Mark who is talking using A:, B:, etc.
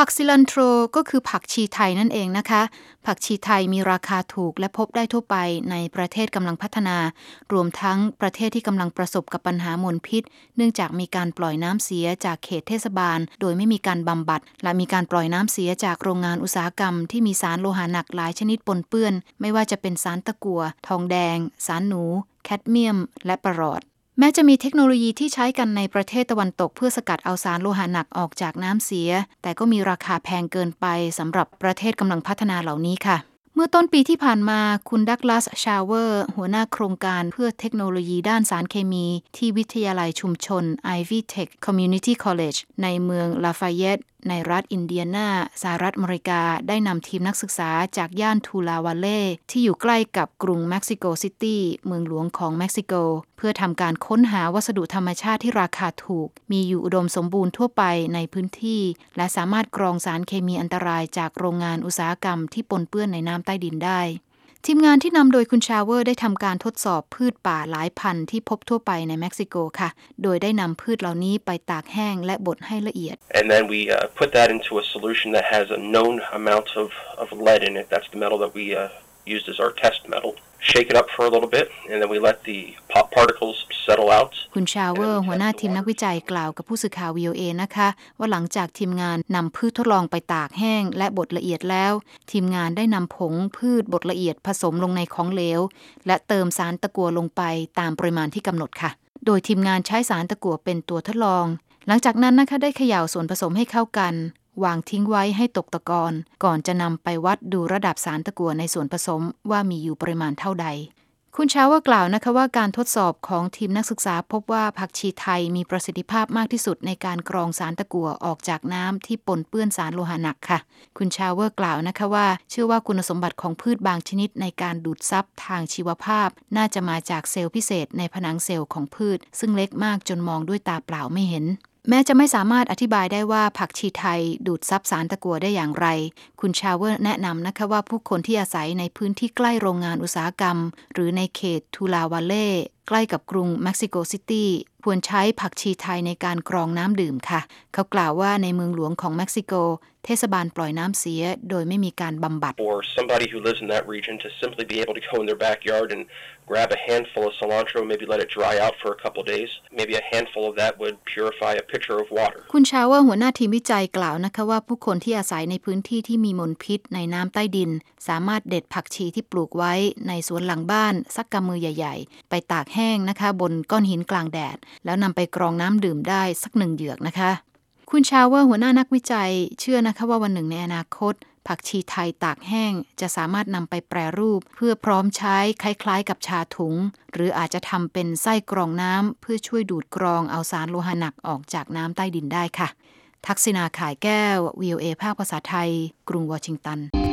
A: ผักซิลันโทรก็คือผักชีไทยนั่นเองนะคะผักชีไทยมีราคาถูกและพบได้ทั่วไปในประเทศกำลังพัฒนารวมทั้งประเทศที่กำลังประสบกับปัญหามลพิษเนื่องจากมีการปล่อยน้ำเสียจากเขตเทศบาลโดยไม่มีการบำบัดและมีการปล่อยน้ำเสียจากโรงงานอุตสาหกรรมที่มีสารโลหะหนักหลายชนิดปนเปื้อนไม่ว่าจะเป็นสารตะกั่วทองแดงสารหนูแคดเมียมและปรอดแม้จะมีเทคโนโลยีที่ใช้กันในประเทศตะวันตกเพื่อสกัดเอาสารโลหะหนักออกจากน้ำเสียแต่ก็มีราคาแพงเกินไปสำหรับประเทศกำลังพัฒนาเหล่านี้ค่ะเมื่อต้นปีที่ผ่านมาคุณดักลาสชาเวอร์หัวหน้าโครงการเพื่อเทคโนโลยีด้านสารเคมีที่วิทยาลัยชุมชน Ivy Tech Community College ในเมืองลาฟายเตต์ในรัฐอินเดียนาสหรัฐอเมริกาได้นำทีมนักศึกษาจากย่านทูลาวาเล่ที่อยู่ใกล้กับกรุงเม็กซิโกซิตี้เมืองหลวงของเม็กซิโกเพื่อทำการค้นหาวัสดุธรรมชาติที่ราคาถูกมีอยู่อุดมสมบูรณ์ทั่วไปในพื้นที่และสามารถกรองสารเคมีอันตรายจากโรงงานอุตสาหกรรมที่ปนเปื้อนในน้ำใต้ดินได้ทีมงานที่นำโดยคุณชาเวอร์ได้ทำการทดสอบพืชป่าหลายพันธุ์ที่พบทั่วไปในเม็กซิโกค่ะโดยได้นำพืชเหล่านี้ไปตากแห้งและบดให้ละเอียด
B: And then we put that into a solution that has a known amount of lead in it. That's the metal that we used as our test metal. Shake it up for a little bit, and then we let the pop particles settle out.
A: คุณชาเวอร์หัวหน้าทีมนักวิจัยกล่าวกับผู้สื่อข่าว VOA นะคะว่าหลังจากทีมงานนำพืชทดลองไปตากแห้งและบดละเอียดแล้วทีมงานได้นำผงพืชบดละเอียดผสมลงในของเหลวและเติมสารตะกั่วลงไปตามปริมาณที่กำหนดค่ะโดยทีมงานใช้สารตะกั่วเป็นตัวทดลองหลังจากนั้นนะคะได้เขย่าส่วนผสมให้เข้ากันวางทิ้งไว้ให้ตกตะกอนก่อนจะนำไปวัดดูระดับสารตะกั่วในส่วนผสมว่ามีอยู่ปริมาณเท่าใดคุณชาเวอร์กล่าวนะคะว่าการทดสอบของทีมนักศึกษาพบว่าผักชีไทยมีประสิทธิภาพมากที่สุดในการกรองสารตะกั่วออกจากน้ำที่ปนเปื้อนสารโลหะหนักค่ะคุณชาเวอร์กล่าวนะคะว่าเชื่อว่าคุณสมบัติของพืชบางชนิดในการดูดซับทางชีวภาพน่าจะมาจากเซลล์พิเศษในผนังเซลล์ของพืชซึ่งเล็กมากจนมองด้วยตาเปล่าไม่เห็นแม้จะไม่สามารถอธิบายได้ว่าผักชีไทยดูดซับสารตะกั่วได้อย่างไรคุณชาเวอร์แนะนำนะคะว่าผู้คนที่อาศัยในพื้นที่ใกล้โรงงานอุตสาหกรรมหรือในเขตทูลาวาเล่ใกล้กับกรุงเม็กซิโกซิตี้ควรใช้ผักชีไทยในการกรองน้ำดื่มค่ะเขากล่าวว่าในเมืองหลวงของเม็กซิโกเทศบาลปล่อยน้ำเสียโดยไม่มีการบำบัด
B: For somebody who lives in that region to simply be able to go in their backyard and grab a handful of cilantro, maybe let it dry out for a couple days. Maybe a handful of that would purify a pitcher of water.
A: คุณชาว่าหัวหน้าทีมวิจัยกล่าวนะคะว่าผู้คนที่อาศัยในพื้นที่ที่มีมลพิษในน้ำใต้ดินสามารถเด็ดผักชีที่ปลูกไว้ในสวนหลังบ้านสักกำมือใหญ่ๆไปตากแห้งนะคะบนก้อนหินกลางแดดแล้วนำไปกรองน้ำดื่มได้สัก1 เหยือกนะคะคุณชาเวอร์หัวหน้านักวิจัยเชื่อนะคะว่าวันหนึ่งในอนาคตผักชีไทยตากแห้งจะสามารถนำไปแปรรูปเพื่อพร้อมใช้คล้ายๆกับชาถุงหรืออาจจะทำเป็นไส้กรองน้ำเพื่อช่วยดูดกรองเอาสารโลหะหนักออกจากน้ำใต้ดินได้ค่ะทักษิณาข่ายแก้ว VOA ภาคภาษาไทยกรุงวอชิงตัน